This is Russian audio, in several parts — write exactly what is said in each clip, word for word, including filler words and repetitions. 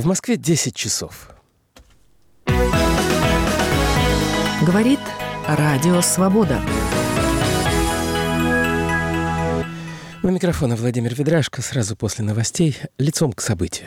В Москве десять часов. Говорит Радио Свобода. У микрофона Владимир Ведрашко. Сразу после новостей лицом к событию.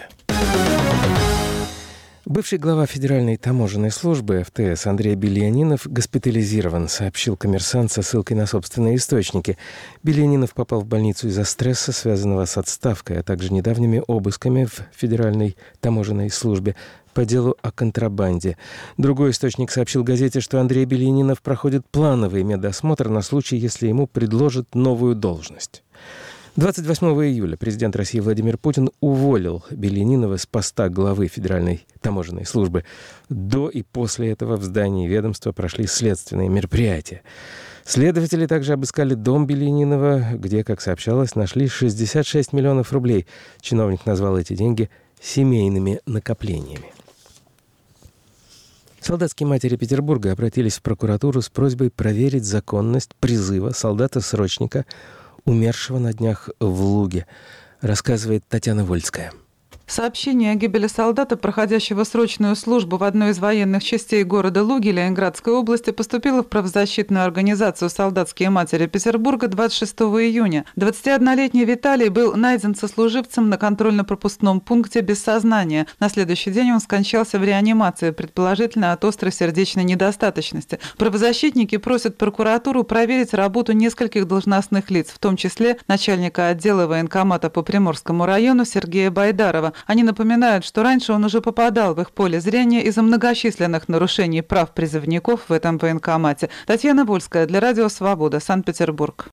Бывший глава Федеральной таможенной службы эф тэ эс Андрей Бельянинов госпитализирован, сообщил «Коммерсант» со ссылкой на собственные источники. Бельянинов попал в больницу из-за стресса, связанного с отставкой, а также недавними обысками в Федеральной таможенной службе по делу о контрабанде. Другой источник сообщил газете, что Андрей Бельянинов проходит плановый медосмотр на случай, если ему предложат новую должность. двадцать восьмого июля президент России Владимир Путин уволил Бельянинова с поста главы Федеральной таможенной службы. До и после этого в здании ведомства прошли следственные мероприятия. Следователи также обыскали дом Бельянинова, где, как сообщалось, нашли шестьдесят шесть миллионов рублей. Чиновник назвал эти деньги семейными накоплениями. Солдатские матери Петербурга обратились в прокуратуру с просьбой проверить законность призыва солдата-срочника, умершего на днях в Луге, рассказывает Татьяна Вольская. Сообщение о гибели солдата, проходящего срочную службу в одной из военных частей города Луги Ленинградской области, поступило в правозащитную организацию «Солдатские матери Петербурга» двадцать шестого июня. двадцатиоднолетний Виталий был найден сослуживцем на контрольно-пропускном пункте без сознания. На следующий день он скончался в реанимации, предположительно от острой сердечной недостаточности. Правозащитники просят прокуратуру проверить работу нескольких должностных лиц, в том числе начальника отдела военкомата по Приморскому району Сергея Байдарова. Они напоминают, что раньше он уже попадал в их поле зрения из-за многочисленных нарушений прав призывников в этом военкомате. Татьяна Вольская для Радио Свобода, Санкт-Петербург.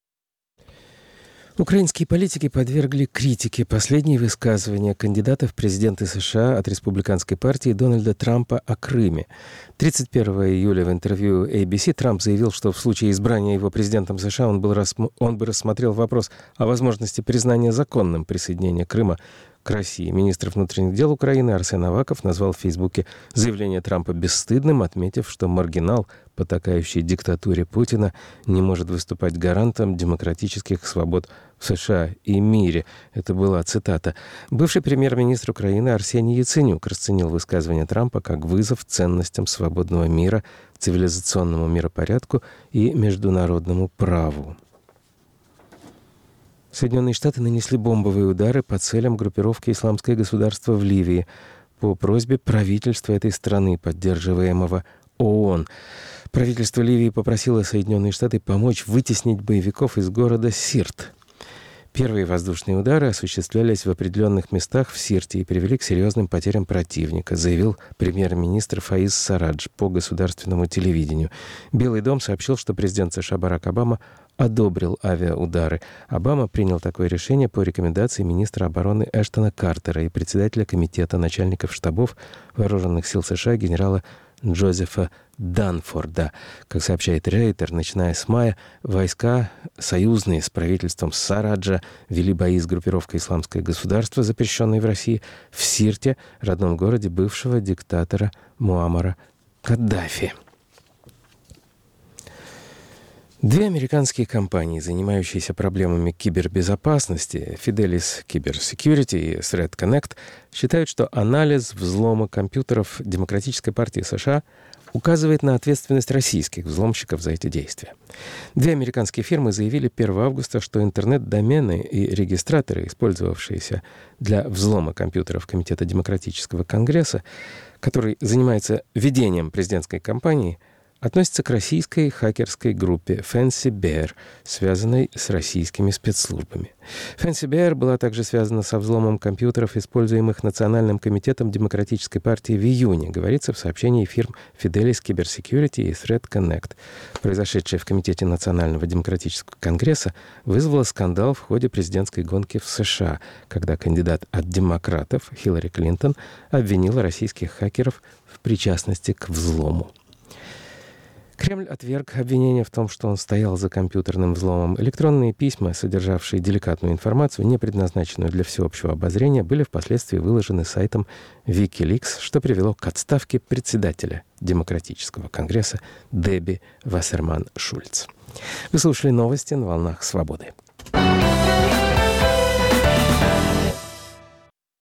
Украинские политики подвергли критике последние высказывания кандидата в президенты США от республиканской партии Дональда Трампа о Крыме. тридцать первого июля в интервью эй би си Трамп заявил, что в случае избрания его президентом США он, был рассм... он бы рассмотрел вопрос о возможности признания законным присоединения Крыма к России. Министр внутренних дел Украины Арсен Аваков назвал в Фейсбуке заявление Трампа бесстыдным, отметив, что маргинал, потакающий диктатуре Путина, не может выступать гарантом демократических свобод в США и мире. Это была цитата. Бывший премьер-министр Украины Арсений Яценюк расценил высказывание Трампа как вызов ценностям свободного мира, цивилизационному миропорядку и международному праву. Соединенные Штаты нанесли бомбовые удары по целям группировки «Исламское государство» в Ливии по просьбе правительства этой страны, поддерживаемого ООН. Правительство Ливии попросило Соединенные Штаты помочь вытеснить боевиков из города Сирт. Первые воздушные удары осуществлялись в определенных местах в Сирте и привели к серьезным потерям противника, заявил премьер-министр Фаиз Сарадж по государственному телевидению. Белый дом сообщил, что президент США Барак Обама одобрил авиаудары. Обама принял такое решение по рекомендации министра обороны Эштона Картера и председателя комитета начальников штабов вооруженных сил США генерала Джозефа Данфорда. Как сообщает Рейтер, начиная с мая войска, союзные с правительством Сараджа, вели бои с группировкой «Исламское государство», запрещенной в России, в Сирте, родном городе бывшего диктатора Муаммара Каддафи. Две американские компании, занимающиеся проблемами кибербезопасности, Fidelis Cyber Security и Threat Connect, считают, что анализ взлома компьютеров Демократической партии США указывает на ответственность российских взломщиков за эти действия. Две американские фирмы заявили первого августа, что интернет-домены и регистраторы, использовавшиеся для взлома компьютеров Комитета Демократического Конгресса, который занимается ведением президентской кампании, относится к российской хакерской группе Fancy Bear, связанной с российскими спецслужбами. Fancy Bear была также связана со взломом компьютеров, используемых Национальным комитетом Демократической партии в июне, говорится в сообщении фирм Fidelis Cyber Security и Threat Connect. Произошедшее в Комитете Национального демократического конгресса вызвало скандал в ходе президентской гонки в США, когда кандидат от демократов Хиллари Клинтон обвинила российских хакеров в причастности к взлому. Кремль отверг обвинение в том, что он стоял за компьютерным взломом. Электронные письма, содержавшие деликатную информацию, не предназначенную для всеобщего обозрения, были впоследствии выложены сайтом Wikileaks, что привело к отставке председателя Демократического конгресса Дебби Вассерман-Шульц. Вы слушали новости на волнах «Свободы».